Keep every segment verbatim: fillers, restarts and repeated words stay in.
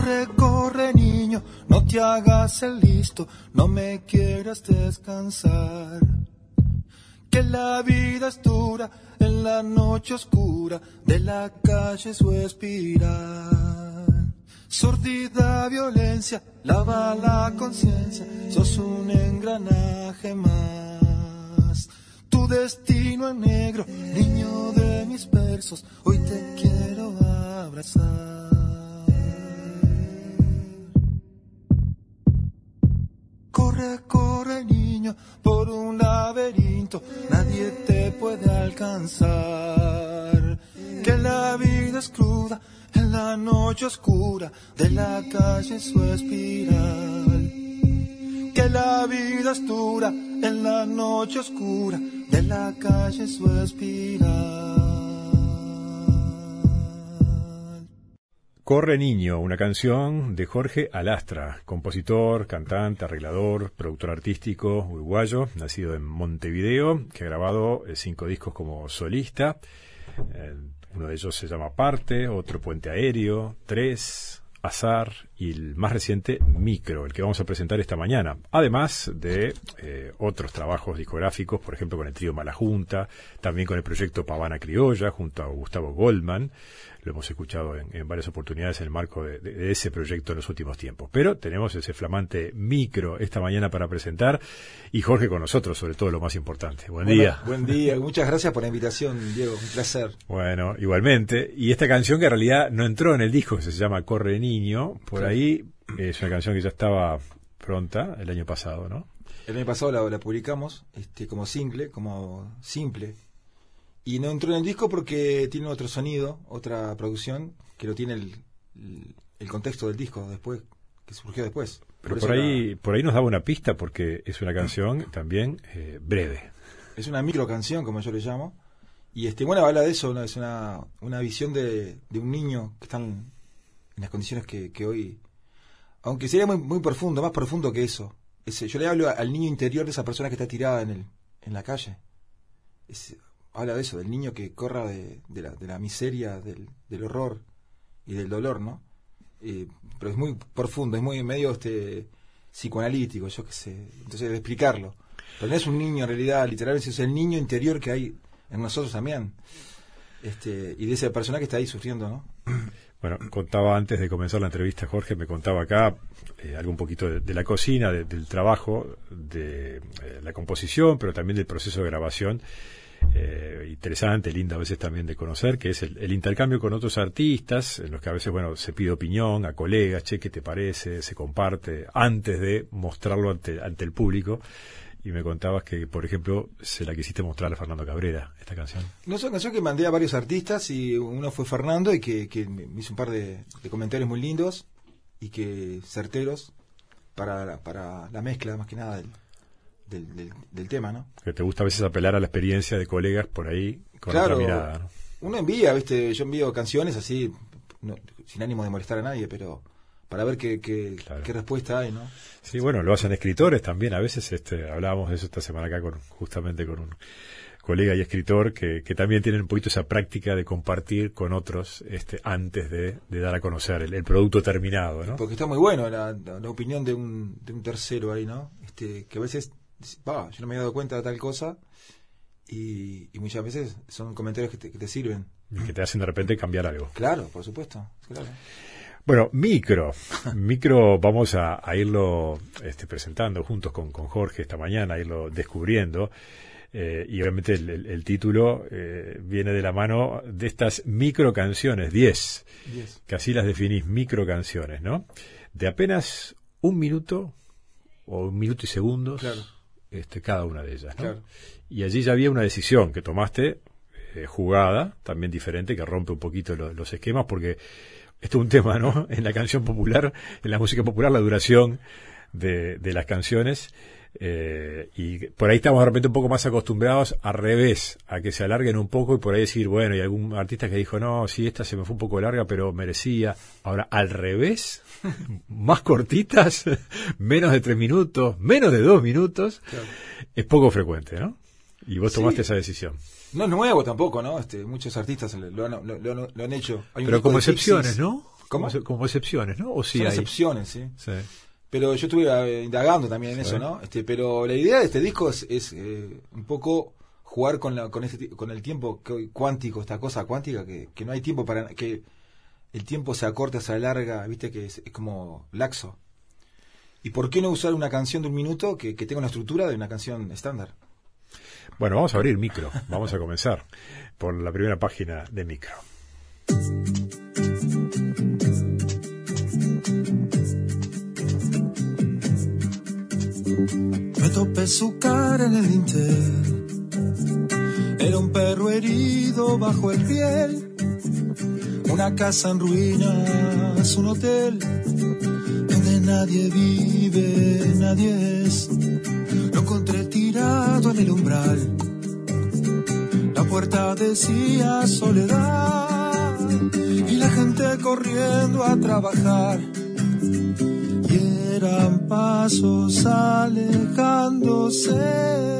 Corre, corre niño, no te hagas el listo, no me quieras descansar. Que la vida es dura, en la noche oscura de la calle su espiral. Sordida violencia, lava la conciencia, sos un engranaje más. Tu destino en negro, niño de mis versos, hoy te quiero abrazar. Corre, corre niño, por un laberinto, nadie te puede alcanzar. Que la vida es cruda, en la noche oscura de la calle su espiral. Que la vida es dura, en la noche oscura de la calle su espiral. Corre Niño, una canción de Jorge Alastra, compositor, cantante, arreglador, productor artístico uruguayo, nacido en Montevideo, que ha grabado eh, cinco discos como solista. Eh, uno de ellos se llama Parte, otro Puente Aéreo, Tres, Azar y el más reciente Micro, el que vamos a presentar esta mañana. Además de eh, otros trabajos discográficos, por ejemplo con el trío Mala Junta, también con el proyecto Pavana Criolla junto a Gustavo Goldman. Lo hemos escuchado en, en varias oportunidades en el marco de, de, de ese proyecto en los últimos tiempos. Pero tenemos ese flamante Micro esta mañana para presentar y Jorge con nosotros, sobre todo lo más importante. Buen bueno, día. Buen día, muchas gracias por la invitación, Diego, un placer. Bueno, igualmente. Y esta canción que en realidad no entró en el disco, que se llama Corre Niño, por sí. Ahí es una canción que ya estaba pronta el año pasado, ¿no? El año pasado la, la publicamos este, como single, como simple. Y no entró en el disco porque tiene otro sonido, otra producción, que lo tiene el, el, el contexto del disco después, que surgió después. Pero por por ahí la... por ahí nos daba una pista porque es una canción también eh, breve. Es una micro canción, como yo le llamo. Y este bueno, habla de eso, ¿no? Es una, una visión de, de un niño que está en las condiciones que, que hoy... Aunque sería muy, muy profundo, más profundo que eso. Es, yo le hablo al niño interior de esa persona que está tirada en, el, en la calle. Es... Habla de eso, del niño que corra de, de, la, de la miseria, del, del horror y del dolor, ¿no? Eh, pero es muy profundo, es muy medio este psicoanalítico, yo qué sé. Entonces, de explicarlo. Pero no es un niño en realidad, literalmente es el niño interior que hay en nosotros también. Este, y de esa persona que está ahí sufriendo, ¿no? Bueno, contaba antes de comenzar la entrevista, Jorge, me contaba acá eh, algo un poquito de, de la cocina, de, del trabajo, de eh, la composición, pero también del proceso de grabación. Eh, interesante, linda a veces también de conocer, que es el, el intercambio con otros artistas, en los que a veces, bueno, se pide opinión a colegas, che, ¿qué te parece? Se comparte antes de mostrarlo ante, ante el público. Y me contabas que, por ejemplo, se la quisiste mostrar a Fernando Cabrera, esta canción. No es una canción que mandé a varios artistas y uno fue Fernando y que, que me hizo un par de, de comentarios muy lindos y que certeros para, para la mezcla, más que nada, del Del, del, del tema, ¿no? Que te gusta a veces apelar a la experiencia de colegas por ahí con claro, otra mirada, ¿no? Uno envía, ¿viste? Yo envío canciones así, no, sin ánimo de molestar a nadie, pero para ver qué, qué, claro. qué respuesta hay, ¿no? Sí, bueno, lo hacen escritores también. A veces este hablábamos de eso esta semana acá con justamente con un colega y escritor que, que también tienen un poquito esa práctica de compartir con otros este antes de, de dar a conocer el, el producto terminado, ¿no? Porque está muy bueno la, la, la opinión de un, de un tercero ahí, ¿no? Este, que a veces va, yo no me he dado cuenta de tal cosa y, y muchas veces son comentarios que te, que te sirven y que te hacen de repente cambiar algo. Claro, por supuesto, claro. Bueno, Micro Micro vamos a, a irlo este, presentando juntos con, con Jorge esta mañana, a irlo descubriendo eh, y obviamente el, el, el título eh, viene de la mano de estas micro canciones, diez, que así las definís, micro canciones, ¿no? De apenas un minuto o un minuto y segundos, claro. Este, cada una de ellas, ¿no? Claro. Y allí ya había una decisión que tomaste, eh, jugada, también diferente, que rompe un poquito lo, los esquemas, porque esto es un tema, ¿no? En la canción popular, en la música popular, la duración de, de las canciones, eh, y por ahí estamos de repente un poco más acostumbrados al revés, a que se alarguen un poco y por ahí decir, bueno, y algún artista que dijo, no, sí, esta se me fue un poco larga, pero merecía. Ahora, al revés, más cortitas, menos de tres minutos, menos de dos minutos, claro. Es poco frecuente, ¿no? Y vos tomaste sí. esa decisión. No es nuevo tampoco, ¿no? Este, muchos artistas lo han, lo, lo, lo han hecho. Hay pero como excepciones, ¿no? ¿Cómo? Como, como excepciones, ¿no? O sí Son hay... excepciones, sí. Sí. Pero yo estuve eh, indagando también en sí. eso, ¿no? Este, pero la idea de este disco es, es eh, un poco jugar con la con este con el tiempo que, cuántico, esta cosa cuántica que, que no hay tiempo para que el tiempo se acorta, se alarga, viste que es, es como laxo. ¿Y por qué no usar una canción de un minuto que, que tenga una estructura de una canción estándar? Bueno, vamos a abrir Micro. Vamos a comenzar por la primera página de Micro. Me topé su cara en el dintel. Era un perro herido bajo el piel. Una casa en ruinas, un hotel donde nadie vive, nadie es. Lo encontré tirado en el umbral. La puerta decía soledad y la gente corriendo a trabajar. Y eran pasos alejándose.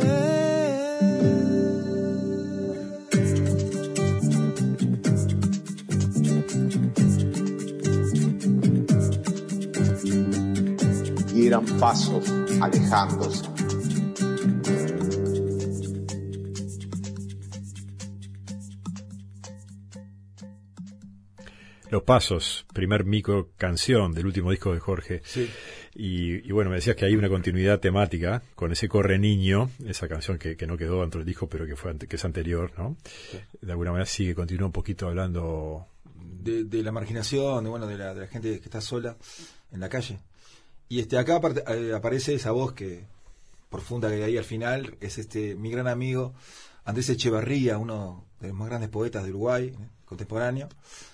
Y eran pasos alejándose. Los Pasos, primer micro canción del último disco de Jorge. Sí. Y, y bueno, me decías que hay una continuidad temática con ese Corre Niño, esa canción que, que no quedó dentro del disco, pero que fue ante, que es anterior, ¿no? Sí. De alguna manera sigue, continúa un poquito hablando de, de la marginación, de bueno, de la, de la gente que está sola en la calle. Y este acá aparte, eh, aparece esa voz que profunda que hay ahí al final, es este mi gran amigo Andrés Echevarría, uno de los más grandes poetas de Uruguay, ¿eh? Contemporáneo.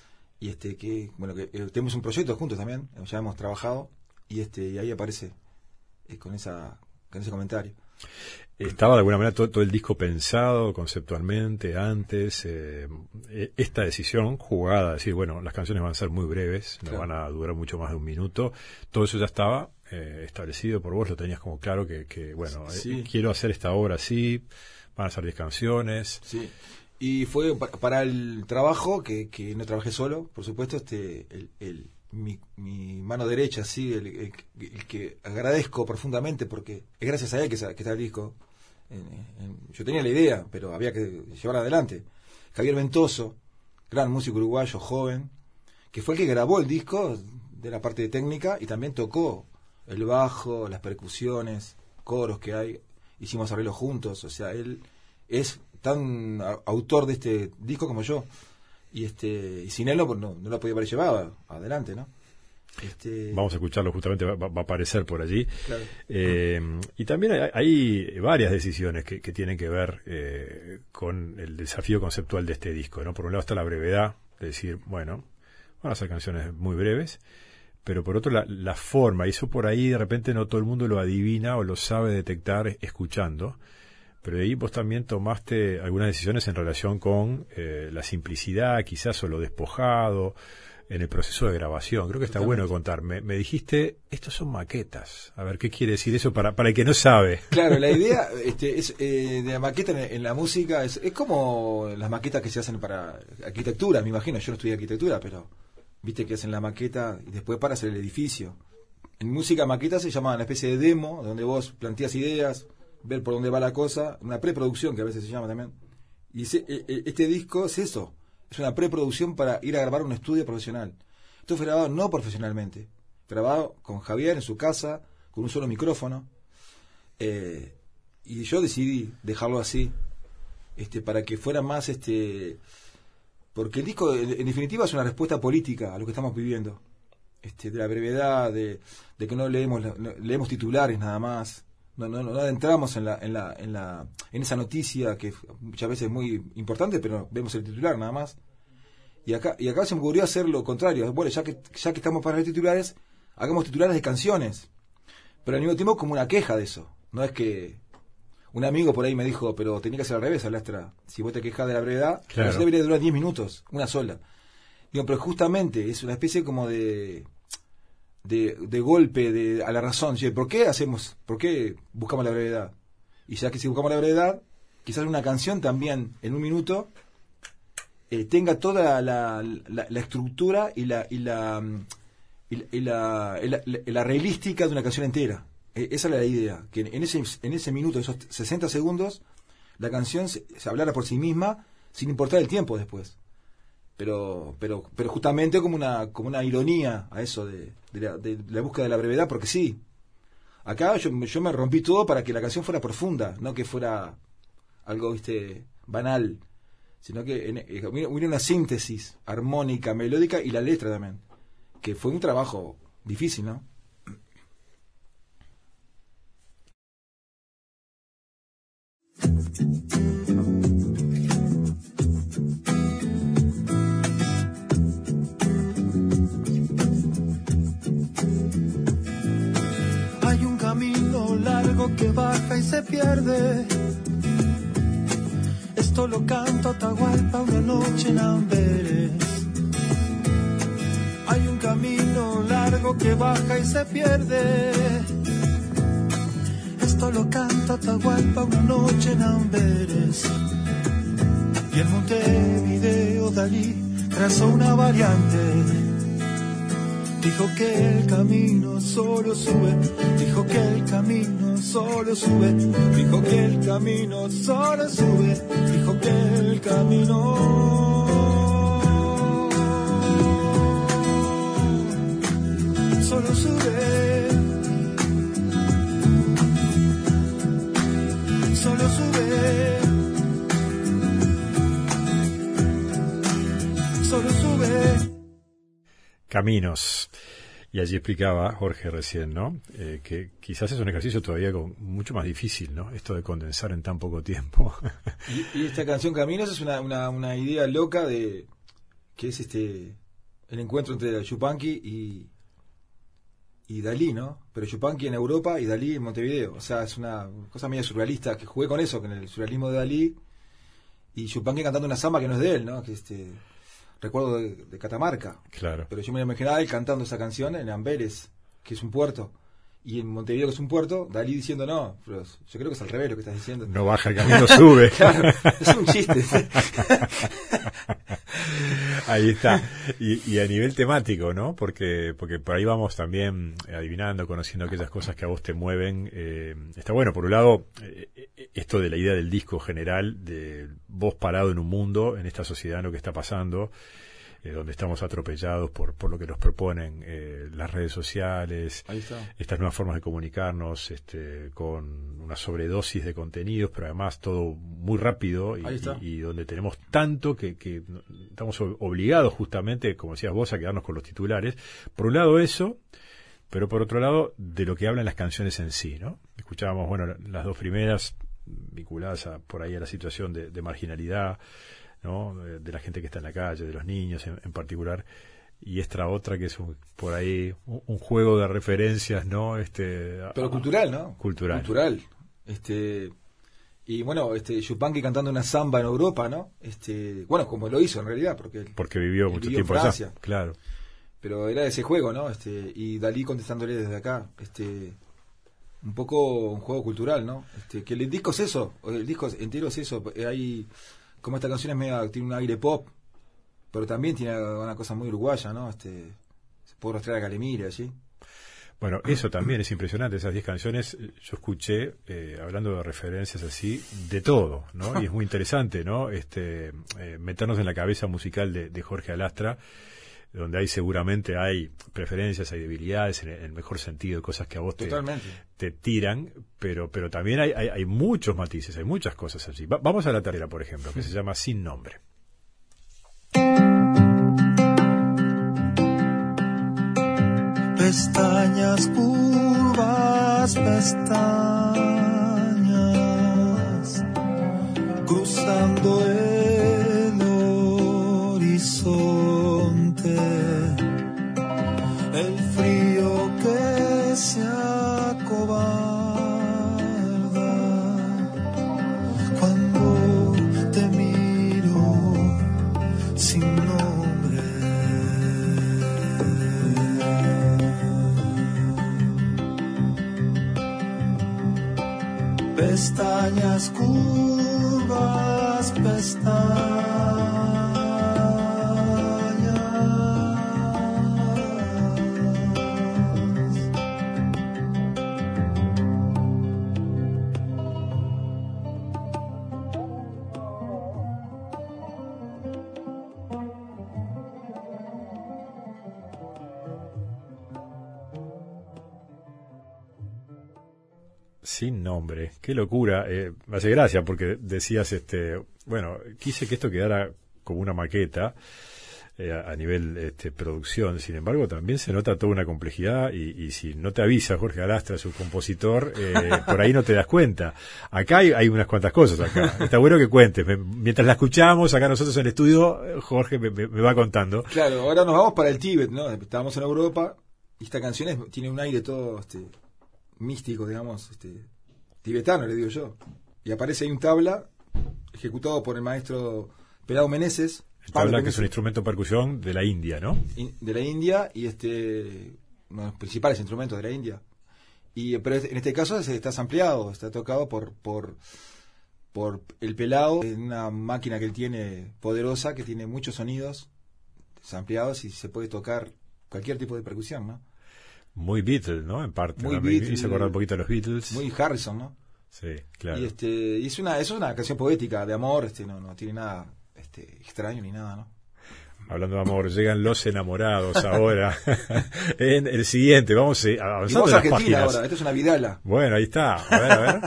Y este que bueno que eh, tenemos un proyecto juntos también, ya hemos trabajado y este y ahí aparece eh, con esa con ese comentario. Estaba de alguna manera todo, todo el disco pensado conceptualmente antes, eh, esta decisión jugada, decir, bueno, las canciones van a ser muy breves, no claro. van a durar mucho más de un minuto, todo eso ya estaba eh, establecido por vos, lo tenías como claro que, que bueno, sí. eh, quiero hacer esta obra así, van a ser diez canciones. Sí. Y fue para el trabajo, que, que no trabajé solo, por supuesto, este el, el mi, mi mano derecha, sí, el, el, el que agradezco profundamente, porque es gracias a él que, que está el disco. En, en, yo tenía la idea, pero había que llevarla adelante. Javier Ventoso, gran músico uruguayo, joven, que fue el que grabó el disco de la parte de técnica y también tocó el bajo, las percusiones, coros que hay. Hicimos arreglos juntos, o sea, él es tan autor de este disco como yo, y este y sin él no, no, no lo podía haber llevado adelante, ¿no? Este... Vamos a escucharlo, justamente va, va a aparecer por allí. Claro. Eh, y también hay, hay varias decisiones que, que tienen que ver eh, con el desafío conceptual de este disco, ¿no? Por un lado está la brevedad, de decir, bueno, van a ser canciones muy breves, pero por otro la, la forma, y eso por ahí de repente no todo el mundo lo adivina o lo sabe detectar escuchando. Pero de ahí vos también tomaste algunas decisiones en relación con eh, la simplicidad, quizás, o lo despojado, en el proceso de grabación. Creo que está Totalmente. Bueno contar. Me, me dijiste, estos son maquetas. A ver, ¿qué quiere decir eso para, para el que no sabe? Claro, la idea este, es eh, de la maqueta en, en la música es, es como las maquetas que se hacen para arquitectura, me imagino. Yo no estudié arquitectura, pero viste que hacen la maqueta y después para hacer el edificio. En música, maqueta se llama una especie de demo, donde vos planteas ideas, ver por dónde va la cosa, una preproducción que a veces se llama también. Y se, e, este disco es eso, es una preproducción para ir a grabar un estudio profesional. Esto fue grabado no profesionalmente, grabado con Javier en su casa, con un solo micrófono, eh, y yo decidí dejarlo así, este, para que fuera más, este, porque el disco en, en definitiva es una respuesta política a lo que estamos viviendo, este, de la brevedad, de, de que no leemos, no, leemos titulares nada más. No, no, no adentramos en la, en la, en la, en esa noticia que muchas veces es muy importante, pero vemos el titular nada más. Y acá, y acá se me ocurrió hacer lo contrario. Bueno, ya que, ya que estamos para los titulares, hagamos titulares de canciones. Pero al mismo tiempo como una queja de eso. No es que un amigo por ahí me dijo, pero tenía que hacer al revés, Alastra. Si vos te quejas de la brevedad, claro. Eso debería durar diez minutos, una sola. Digo, pero justamente es una especie como de de, de golpe de, a la razón. ¿Por qué hacemos, por qué buscamos la brevedad? Y ya que si buscamos la brevedad, quizás una canción también en un minuto eh, tenga toda la, la, la estructura y la y la y la, y la, y la, la, la realística de una canción entera. Eh, esa era la idea, que en ese en ese minuto, esos sesenta segundos, la canción se, se hablara por sí misma sin importar el tiempo después. Pero pero pero justamente como una como una ironía a eso de, de, la, de la búsqueda de la brevedad, porque sí. Acá yo, yo me rompí todo para que la canción fuera profunda, no que fuera algo, viste, banal, sino que en, en, hubiera una síntesis armónica, melódica y la letra también, que fue un trabajo difícil, ¿no? Hay un camino largo que baja y se pierde. Esto lo canto Atahualpa una noche en Amberes. Hay un camino largo que baja y se pierde. Esto lo canto Atahualpa una noche en Amberes. Y en Montevideo Dalí trazó una variante. Dijo que el camino solo sube, dijo que el camino solo sube, dijo que el camino solo sube, dijo que el camino solo sube, solo sube, solo sube. Caminos. Y allí explicaba Jorge recién, ¿no? Eh, que quizás es un ejercicio todavía con, mucho más difícil, ¿no? Esto de condensar en tan poco tiempo. y, y esta canción Caminos es una, una, una idea loca de que es este el encuentro entre Yupanqui y y Dalí, ¿no? Pero Yupanqui en Europa y Dalí en Montevideo. O sea, es una cosa medio surrealista, que jugué con eso, con el surrealismo de Dalí y Yupanqui cantando una samba que no es de él, ¿no? Que este recuerdo de, de Catamarca. Claro. Pero yo me imaginaba él cantando esa canción en Amberes, que es un puerto, y en Montevideo, que es un puerto, Dalí diciendo no, pero yo creo que es al revés lo que estás diciendo. No baja el camino, sube. Claro, es un chiste. Ahí está. Y, y a nivel temático, ¿no? Porque porque por ahí vamos también adivinando, conociendo aquellas cosas que a vos te mueven. Eh, está bueno, por un lado, eh, esto de la idea del disco general, de vos parado en un mundo, en esta sociedad, en lo que está pasando, eh, donde estamos atropellados por por lo que nos proponen eh, las redes sociales, Ahí está. estas nuevas formas de comunicarnos, este, con una sobredosis de contenidos, pero además todo muy rápido y, Ahí está. y, y donde tenemos tanto que, que estamos obligados justamente, como decías vos, a quedarnos con los titulares. Por un lado eso, pero por otro lado de lo que hablan las canciones en sí, ¿no? Escuchábamos, bueno, las dos primeras vinculadas a, por ahí a la situación de, de marginalidad, ¿no? De, de la gente que está en la calle, de los niños en, en particular, y esta otra que es un, por ahí un, un juego de referencias, ¿no? Este, Pero a, cultural, ¿no? Cultural. Cultural. Este, y bueno, este Yupanqui cantando una samba en Europa, ¿no? Este, bueno, como lo hizo en realidad, porque él, porque vivió él mucho vivió en tiempo Francia. allá. Claro. Pero era ese juego, ¿no? Este, y Dalí contestándole desde acá, este, un poco un juego cultural, ¿no? Este, que el disco es eso, el disco entero es eso. Hay, como esta canción es media, tiene un aire pop, pero también tiene una cosa muy uruguaya, ¿no? Este, se puede rastrear a Calemire allí. Bueno, eso también es impresionante, esas diez canciones, yo escuché, eh, hablando de referencias así, de todo, ¿no? Y es muy interesante, ¿no? Este, eh, meternos en la cabeza musical de, de Jorge Alastra, donde hay seguramente hay preferencias, hay debilidades, en el, en el mejor sentido, cosas que a vos te, te tiran, pero pero también hay, hay, hay muchos matices, hay muchas cosas allí. Va, vamos a la tarea, por ejemplo, que se llama Sin Nombre. Pestañas curvas, pestañas, cruzando el horizonte, el frío que se acobarda cuando te miro sin nombre. Pestañas curvas, pestañas, Sin nombre, qué locura. Eh, me hace gracia porque decías, este, bueno, quise que esto quedara como una maqueta eh, a, a nivel este, producción. Sin embargo, también se nota toda una complejidad y, y si no te avisa Jorge Alastra, su compositor, eh, por ahí no te das cuenta. Acá hay, hay unas cuantas cosas acá. Está bueno que cuentes. Me, mientras la escuchamos acá nosotros en el estudio, Jorge me, me, me va contando. Claro, ahora nos vamos para el Tíbet, ¿no? Estábamos en Europa y esta canción es, tiene un aire todo este místico, digamos, este tibetano, le digo yo. Y aparece ahí un tabla ejecutado por el maestro Pelao Meneses. El tabla, que es un instrumento de percusión de la India, ¿no? De la India, y este uno de los principales instrumentos de la India. Y pero en este caso está sampleado, está tocado por por por el Pelao, en una máquina que él tiene poderosa, que tiene muchos sonidos sampleados y se puede tocar cualquier tipo de percusión, ¿no? Muy Beatles, ¿no? En parte. Muy ¿no? Beatles, me hizo acordar un poquito de los Beatles. Muy Harrison, ¿no? Sí, claro. Y este, y es una, es una canción poética de amor, este, no, no tiene nada este, extraño ni nada, ¿no? Hablando de amor, llegan los enamorados ahora en el siguiente. Vamos a avanzar. Vamos a Argentina ahora, esto es una vidala. Bueno, ahí está. A ver, a ver.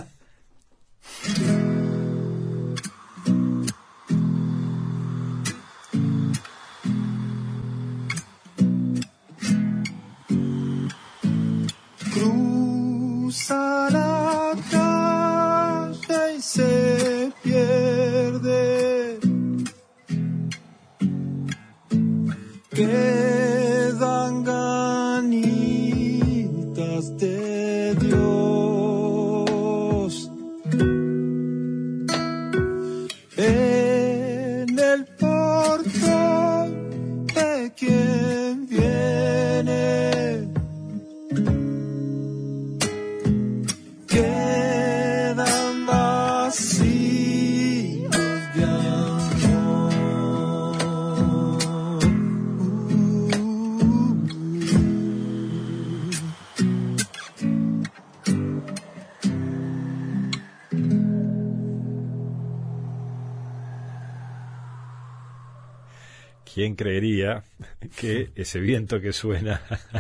Cruza la calle y se pierde. Quedan ganitas de Dios en el portón de quien viene. Quedan vacíos de amor. ¿Quién creería que ese viento que suena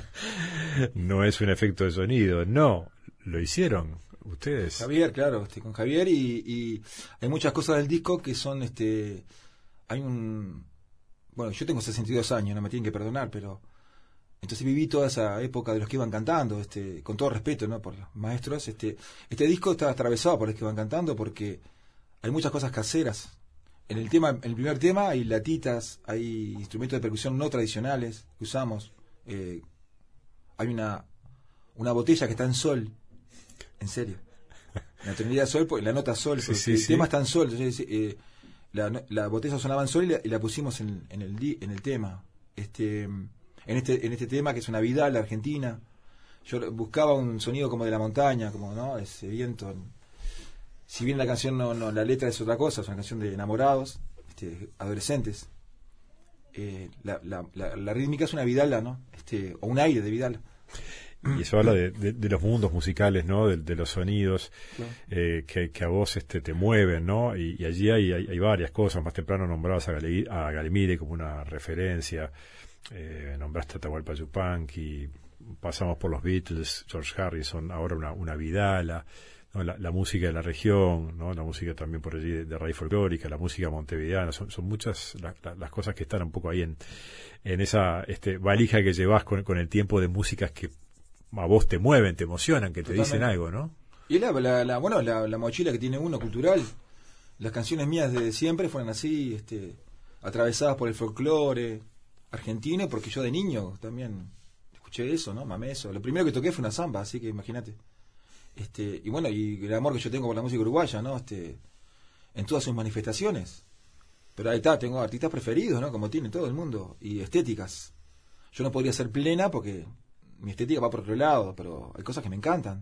no es un efecto de sonido? No, lo hicieron ustedes. Javier, claro, este, con Javier y, y hay muchas cosas del disco que son, este, hay un, bueno, yo tengo sesenta y dos años, no me tienen que perdonar, pero entonces viví toda esa época de los que iban cantando, este, con todo respeto, ¿no? Por los maestros, este, este disco está atravesado por los que iban cantando porque hay muchas cosas caseras. En el tema, en el primer tema hay latitas, hay instrumentos de percusión no tradicionales que usamos. Eh, hay una una botella que está en sol, en serio. En la tonalidad sol, en la nota sol, porque sí, sí, el sí. tema está en sol. Entonces, eh, la, la botella sonaba en sol y la, y la pusimos en, en el di, en el tema. Este, en este en este tema que es una vidala argentina. Yo buscaba un sonido como de la montaña, como no ese viento. Si bien la canción no, no la letra es otra cosa, es una canción de enamorados, este, adolescentes. Eh, la, la, la, la rítmica es una vidala, ¿no? Este, o un aire de vidala. Y eso habla de, de, de los mundos musicales, ¿no? De, de los sonidos, claro. eh, que, que a vos este, te mueven, ¿no? Y, y allí hay, hay, hay varias cosas. Más temprano nombrabas a, Gali, a Galimire como una referencia, eh, nombraste a Atahualpa Yupanqui, pasamos por los Beatles, George Harrison, ahora una, una vidala. ¿no? La, la música de la región, ¿no? La música también por allí de, de raíz folclórica, la música montevideana, son, son muchas la, la, las cosas que están un poco ahí en, en esa este, valija que llevas con, con el tiempo de músicas que a vos te mueven, te emocionan, que te Totalmente. Dicen algo, ¿no? Y la, la, la bueno, la, la mochila que tiene uno cultural, las canciones mías desde siempre fueron así, este, atravesadas por el folclore argentino, porque yo de niño también escuché eso, ¿no? Mamé eso. Lo primero que toqué fue una samba, así que imagínate. Este, y bueno, y el amor que yo tengo por la música uruguaya, ¿no? Este, en todas sus manifestaciones. Pero ahí está, tengo artistas preferidos, ¿no? Como tiene todo el mundo, y estéticas. Yo no podría ser plena porque mi estética va por otro lado, pero hay cosas que me encantan.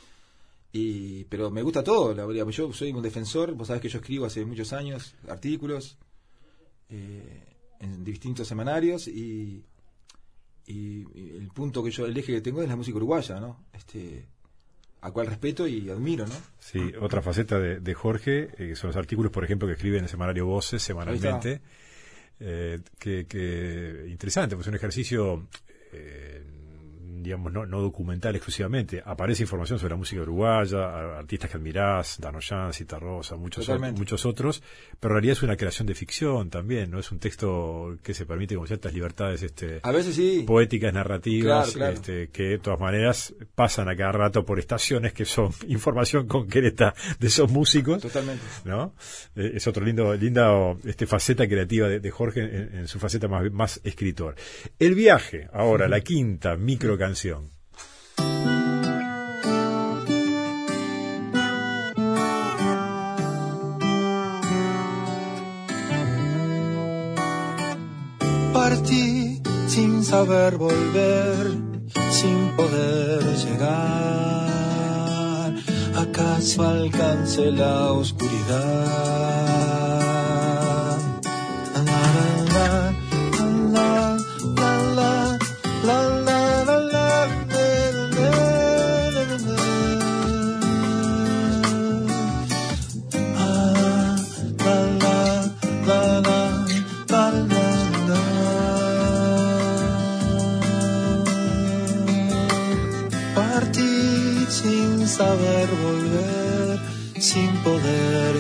Y pero me gusta todo, la verdad. Yo soy un defensor, vos sabés que yo escribo hace muchos años artículos eh, en distintos semanarios y, y, y el punto que yo, el eje que tengo es la música uruguaya, ¿no? Este, a cual respeto y admiro, ¿no? Sí, otra faceta de, de Jorge, eh, son los artículos, por ejemplo, que escribe en el semanario Voces semanalmente, eh, que, que interesante, pues un ejercicio, eh, digamos, no, no documental exclusivamente. Aparece información sobre la música uruguaya, artistas que admirás, Danoyan, Cita Rosa, muchos, o, muchos otros, pero en realidad es una creación de ficción también, ¿no? Es un texto que se permite con ciertas libertades este, a veces sí. poéticas, narrativas, claro, claro. Este, que de todas maneras pasan a cada rato por estaciones que son información concreta de esos músicos. Totalmente. ¿No? Eh, es otro lindo, linda este, faceta creativa de, de Jorge en, en su faceta más, más escritor. El viaje, ahora, la quinta micro canción. Partí sin saber volver, sin poder llegar, acaso alcance la oscuridad. Saber volver sin poder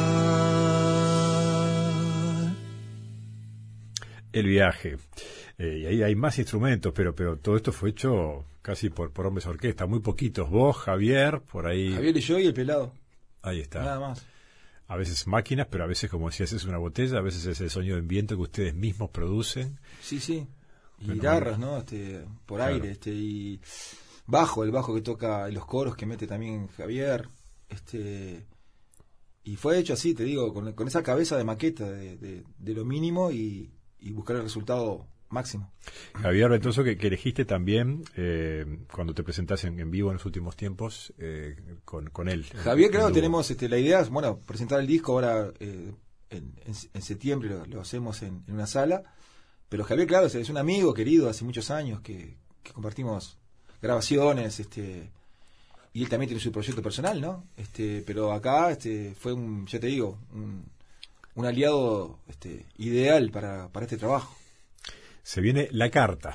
llegar. El viaje. Eh, y ahí hay más instrumentos, pero pero todo esto fue hecho casi por, por hombres de orquesta, muy poquitos. Vos, Javier, por ahí. Javier y yo y el pelado. Ahí está. Nada más. A veces máquinas, pero a veces, como decías, es una botella, a veces es el sonido de viento que ustedes mismos producen. Sí, sí. Y guitarras, ¿no? Este, por claro. aire, este, y bajo, el bajo que toca y los coros que mete también Javier, este, y fue hecho así, te digo, con, con esa cabeza de maqueta de, de, de lo mínimo y, y buscar el resultado máximo. Javier Ventoso, que, que elegiste también eh, cuando te presentaste en, en vivo en los últimos tiempos eh, con, con él. Javier, claro, tenemos este, la idea, bueno, presentar el disco ahora eh, en, en, en septiembre, lo, lo hacemos en, en una sala, pero Javier, claro, es un amigo querido hace muchos años que, que compartimos grabaciones, este, y él también tiene su proyecto personal, ¿no? Este, pero acá, este, fue un, ya te digo, un, un aliado, este, ideal para, para este trabajo. Se viene La Carta.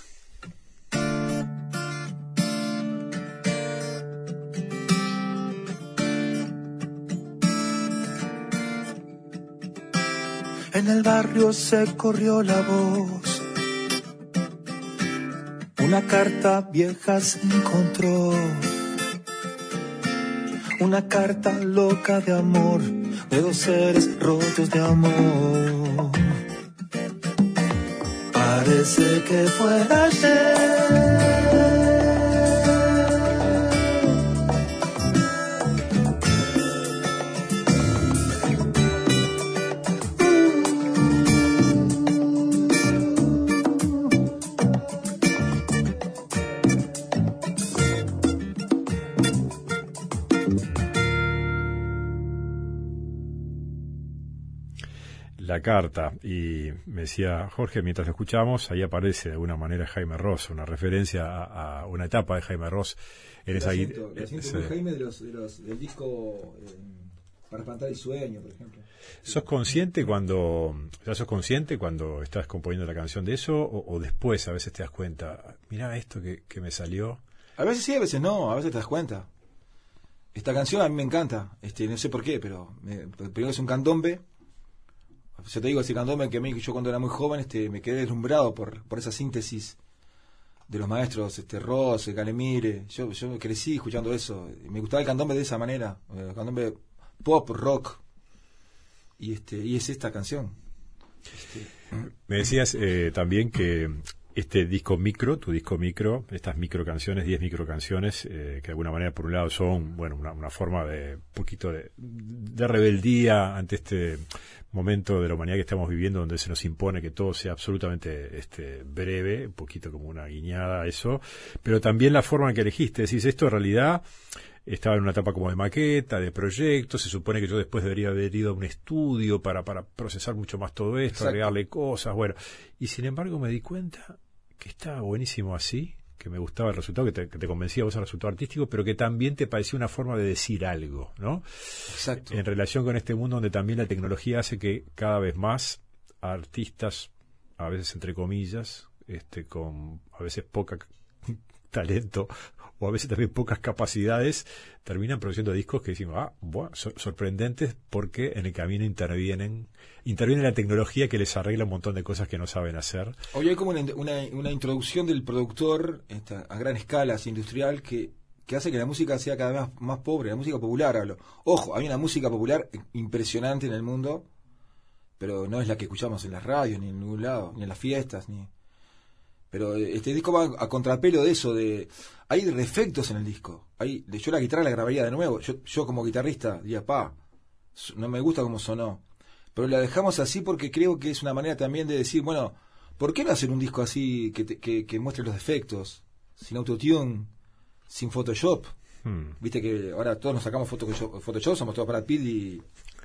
En el barrio se corrió la voz. Una carta vieja se encontró, una carta loca de amor, de dos seres rotos de amor. Parece que fue ayer. La Carta, y me decía Jorge, mientras lo escuchamos, ahí aparece de alguna manera Jaime Ross, una referencia a, a una etapa de Jaime Ross en esa guitarra. Ese... Jaime de los, de los, del disco eh, Para espantar el sueño, por ejemplo. ¿Sos consciente cuando, ya sos consciente cuando estás componiendo la canción de eso, o, o después a veces te das cuenta, mirá esto que, que me salió? A veces sí, a veces no, a veces te das cuenta. Esta canción a mí me encanta, este, no sé por qué, pero me, primero es un candombe. Yo te digo, ese candombe que a mí, yo cuando era muy joven, este, me quedé deslumbrado por, por esa síntesis de los maestros, este, Ross, Calemire. Yo, yo crecí escuchando eso. Me gustaba el candombe de esa manera, el candombe pop, rock. Y este, y es esta canción. Este, me decías eh, también que este disco micro, tu disco micro, estas micro canciones, diez micro canciones, eh, que de alguna manera por un lado son, bueno, una, una forma de poquito de, de rebeldía ante este momento de la humanidad que estamos viviendo, donde se nos impone que todo sea absolutamente este breve, un poquito como una guiñada a eso, pero también la forma en que elegiste, decís, esto en realidad estaba en una etapa como de maqueta, de proyecto, se supone que yo después debería haber ido a un estudio para, para procesar mucho más todo esto, Exacto. agregarle cosas, bueno, y sin embargo me di cuenta que estaba buenísimo así, que me gustaba el resultado, que te, que te convencía vos el resultado artístico, pero que también te parecía una forma de decir algo, ¿no? Exacto. En relación con este mundo donde también la tecnología hace que cada vez más artistas, a veces entre comillas, este, con a veces poca talento o a veces también pocas capacidades, terminan produciendo discos que decimos, ah, bueno, so- sorprendentes porque en el camino intervienen, interviene la tecnología que les arregla un montón de cosas que no saben hacer. Hoy hay como una, una, una introducción del productor esta, a gran escala, así, industrial, que, que hace que la música sea cada vez más, más pobre, la música popular hablo. Ojo, hay una música popular impresionante en el mundo, pero no es la que escuchamos en las radios, ni en ningún lado, ni en las fiestas, ni... Pero este disco va a contrapelo de eso, de hay defectos en el disco. Hay, de, yo la guitarra la grabaría de nuevo. Yo, yo como guitarrista diría, pa, no me gusta cómo sonó. Pero la dejamos así porque creo que es una manera también de decir, bueno, ¿por qué no hacer un disco así que, te, que, que muestre los defectos? Sin autotune, sin Photoshop. Hmm. Viste que ahora todos nos sacamos Photoshop, Photoshop somos todos Brad Pitt y,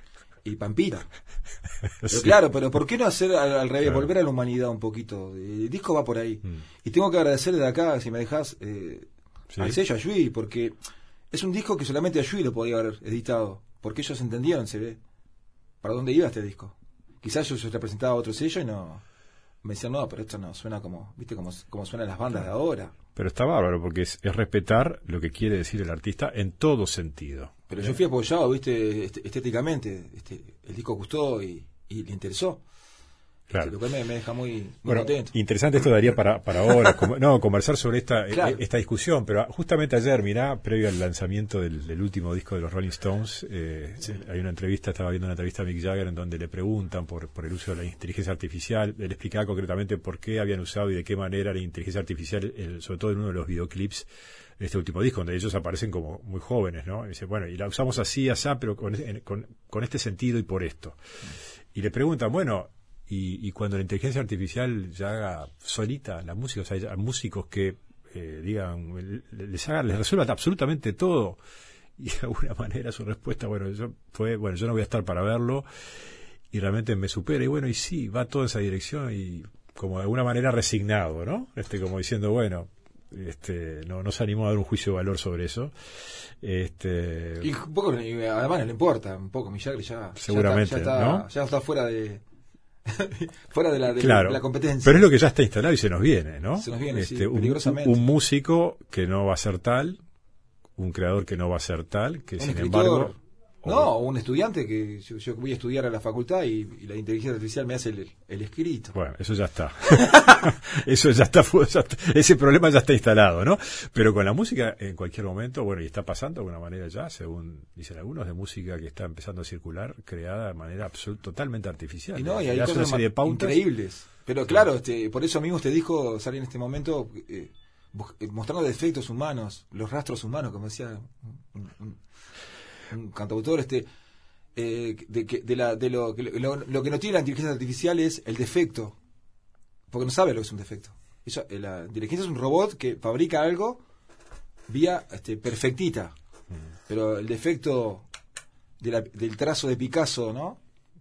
y Pampita. Pero sí. Claro, pero ¿por qué no hacer al, al revés? Claro. Volver a la humanidad un poquito. El disco va por ahí. Mm. Y tengo que agradecer desde acá, si me dejas, eh, ¿sí? al sello Ayui, porque es un disco que solamente Ayui lo podía haber editado. Porque ellos entendieron, se ve, para dónde iba este disco. Quizás yo representaba otro sello y no... Me decían, no, pero esto no suena como, ¿viste? Como, como suenan las bandas claro. de ahora. Pero está bárbaro, porque es, es respetar lo que quiere decir el artista en todo sentido. Pero ¿eh? Yo fui apoyado, ¿viste? Estéticamente. Este, el disco gustó y, y le interesó. Claro. Este, lo cual me, me deja muy, muy bueno, contento. Interesante esto daría para, para ahora, com- no, conversar sobre esta, claro. esta discusión, pero justamente ayer, mirá, previo al lanzamiento del, del último disco de los Rolling Stones, eh, sí. hay una entrevista, estaba viendo una entrevista a Mick Jagger en donde le preguntan por, por el uso de la inteligencia artificial, él explicaba concretamente por qué habían usado y de qué manera la inteligencia artificial, el, sobre todo en uno de los videoclips de este último disco, donde ellos aparecen como muy jóvenes, ¿no? Y dice, bueno, y la usamos así, así, pero con, con, con este sentido y por esto. Y le preguntan, bueno, Y, y cuando la inteligencia artificial ya haga solita la música, o sea, haya músicos que eh, digan, les hagan, les resuelvan absolutamente todo, y de alguna manera su respuesta, bueno, yo fue, bueno, yo no voy a estar para verlo, y realmente me supera, y bueno, y sí, va toda esa dirección, y como de alguna manera resignado, ¿no? Este, como diciendo, bueno, este, no, no se animó a dar un juicio de valor sobre eso. Este, y un poco, además no le importa, un poco, Mick Jagger ya, seguramente, ya está, ya está, ¿no? ya está fuera de fuera de la, de, claro, de la competencia. Pero es lo que ya está instalado y se nos viene, ¿no? Se nos viene, este, sí, un, peligrosamente. Un músico que no va a ser tal, un creador que no va a ser tal, que un sin escritor, embargo... No, o un estudiante que yo, yo voy a estudiar a la facultad y, y la inteligencia artificial me hace el, el escrito. Bueno, eso ya está. Eso ya está, ya está. Ese problema ya está instalado, ¿no? Pero con la música, en cualquier momento, bueno, y está pasando de alguna manera ya, según dicen algunos, de música que está empezando a circular, creada de manera absolut, totalmente artificial. Y no, y hay cosas cosas una serie de pautas increíbles. Pero claro, este, por eso mismo este disco sale en este momento eh, mostrando defectos humanos, los rastros humanos, como decía un, un, un cantautor, este eh, de, de, de, la, de lo, lo, lo que no tiene la inteligencia artificial es el defecto, porque no sabe lo que es un defecto. Eso, la inteligencia es un robot que fabrica algo vía este, perfectita, mm. pero el defecto de la, del trazo de Picasso, ¿no?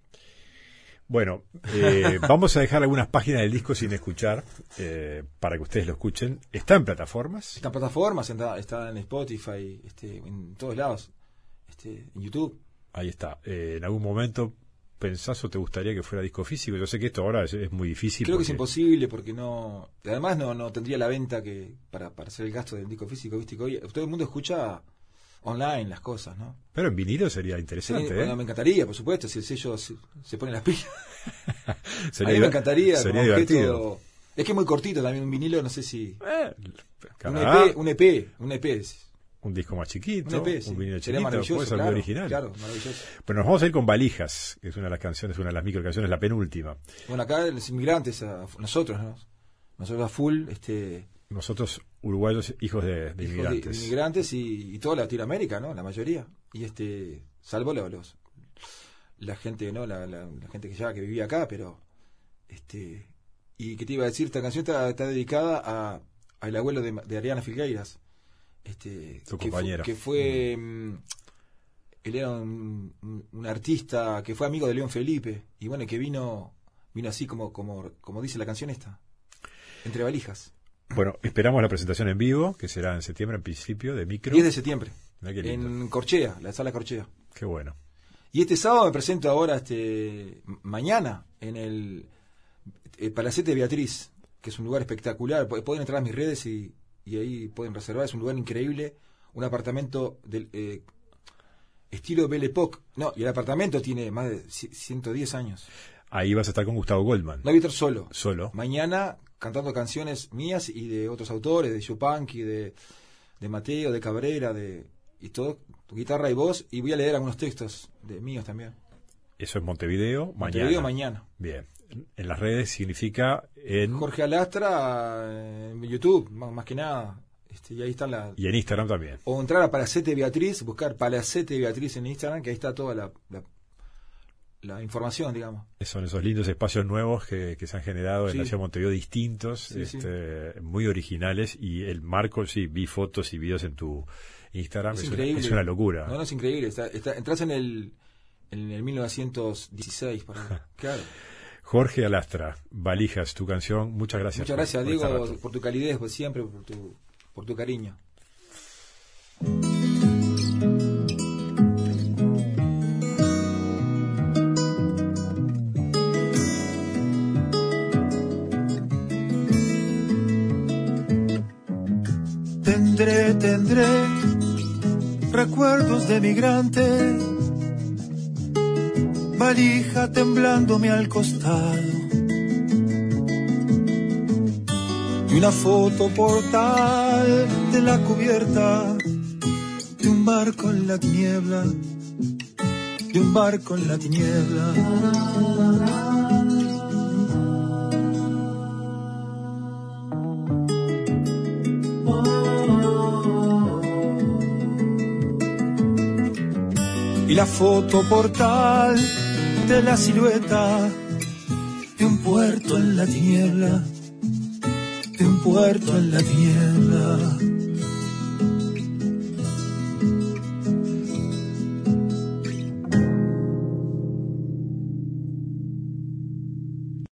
Bueno, eh, vamos a dejar algunas páginas del disco sin escuchar eh, para que ustedes lo escuchen. ¿Está en plataformas? Está en plataformas, está, está en Spotify, este, en todos lados, este, en YouTube. Ahí está. Eh, ¿En algún momento pensás o te gustaría que fuera disco físico? Yo sé que esto ahora es, es muy difícil. Creo porque... que es imposible porque no... Además no, no tendría la venta que para, para hacer el gasto del disco físico. Viste que hoy todo el mundo escucha online las cosas, ¿no? Pero en vinilo sería interesante, sí, ¿eh? Bueno, me encantaría, por supuesto, si el sello se, se pone las pilas. Sería a mí me encantaría. Sería como divertido. Objeto, es que es muy cortito también un vinilo, no sé si... Eh, un E P, un E P, un E P. Un disco más chiquito, un, E P, sí. un vinilo Sería chiquito, puede ser claro, original. Claro, maravilloso. Pero nos vamos a ir con Valijas, que es una de las canciones, una de las micro canciones, la penúltima. Bueno, acá los inmigrantes, a, nosotros, ¿no? Nosotros a full, este... Nosotros, uruguayos, hijos de, de hijos inmigrantes. De, de inmigrantes y, y toda Latinoamérica, ¿no? La mayoría. Y este, salvo los, los la gente, ¿no? La, la, la gente que ya que vivía acá, pero este, y que te iba a decir, esta canción está, está dedicada a al abuelo de, de Ariana Filgueiras, este, tu que compañera. Fue, que fue mm. él era un, un, un artista que fue amigo de León Felipe y bueno, que vino vino así como como como dice la canción esta, entre valijas. Bueno, esperamos la presentación en vivo, que será en septiembre, en principio, de micro. diez de septiembre, en Corchea, la sala Corchea. Qué bueno. Y este sábado me presento ahora, este mañana, en el, el Palacete Beatriz, que es un lugar espectacular. Pueden entrar a mis redes y, y ahí pueden reservar. Es un lugar increíble, un apartamento del eh, estilo Belle Époque. No, y el apartamento tiene más de ciento diez años. Ahí vas a estar con Gustavo Goldman. No voy a estar solo. Solo. Mañana cantando canciones mías y de otros autores, de Yupanqui, de, de Mateo, de Cabrera, de y todo, guitarra y voz, y voy a leer algunos textos de míos también. Eso es Montevideo, Montevideo mañana. mañana. Bien. En las redes significa en... Jorge Alastra en YouTube, más, más que nada. Este, y ahí está la... Y en Instagram también. O entrar a Palacete Beatriz, buscar Palacete Beatriz en Instagram, que ahí está toda la, la, la información, digamos. Son esos lindos espacios nuevos que, que se han generado en Sí. la ciudad de Montevideo, distintos, Sí, este, sí. muy originales. Y el marco, sí, vi fotos y videos en tu Instagram. Es Es, una, increíble. es una locura. No, no, es increíble. Está, está, entras en el, en el mil novecientos dieciséis, por ahí. Claro. Jorge Alastra, Valijas, tu canción. Muchas gracias. Muchas gracias, por, por Diego, este rato. por tu calidez, por siempre, por tu, por tu cariño. Tendré, tendré recuerdos de migrante, valija temblándome al costado, y una foto portal de la cubierta de un barco en la tiniebla, de un barco en la tiniebla. Y la foto portal de la silueta de un puerto en la tiniebla, de un puerto en la tiniebla.